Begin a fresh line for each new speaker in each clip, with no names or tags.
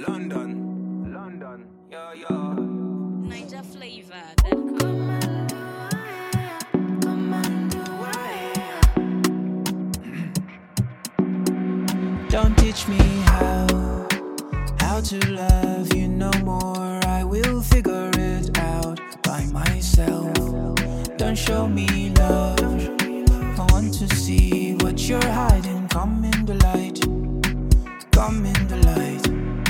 London, yo.
Niger flavor.com.
Don't teach me how to love you no more. I will figure it out by myself. Don't show me love. I want to see what you're hiding. Come in the light. Come in the light.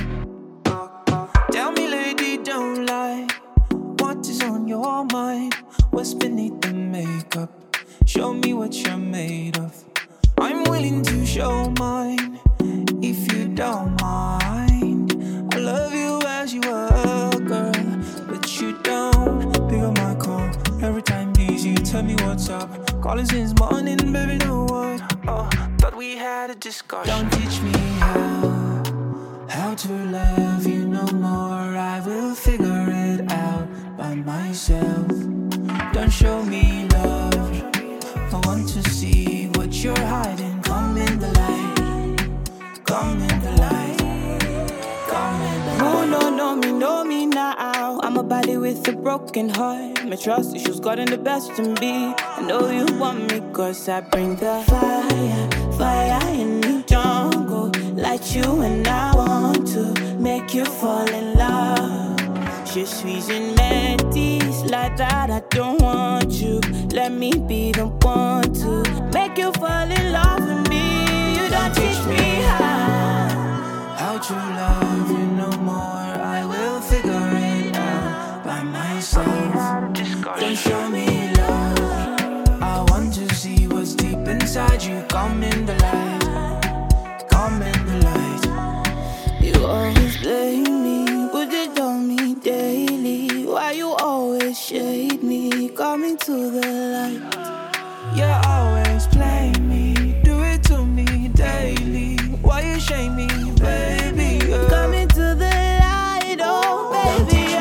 Tell me, lady, don't lie. What is on your mind? What's beneath the makeup? Show me what you're made of. I'm willing to show mine, if you don't mind. I love you as you are, girl, but you don't pick up my call. Every time busy, tell me what's up. Calling since morning, baby, know what? Oh, thought we had a discussion. Don't teach me how to love you no more. I will figure it out by myself. Don't show me love. I want to see what you're hiding. Come in the light. Come in the light. Come in the light.
No, know me now. I'm a body with a broken heart. My trust issues gotten the best of me. I know you want me cause I bring the fire in the jungle. Light you and I want to make you fall in love. Je suis une métisse, like that I don't want you. Let me be the one to make you fall in love with me. You don't teach me
how to love you no more. I will figure it out by myself. Don't show me love. I want to see what's deep inside you. Come in the light. Come in the light.
You always blame me, put it on me daily. Why you always shade me? Coming to the light.
You always play me, do it to me daily. Why you shame me, baby?
Coming to the light, oh baby.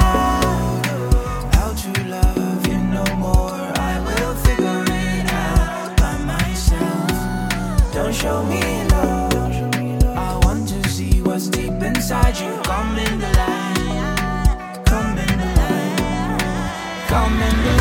How to love you no more. I will figure it out by myself. Don't show me love. I want to see what's deep inside you. Come in the light. Come in the light. Come in the light.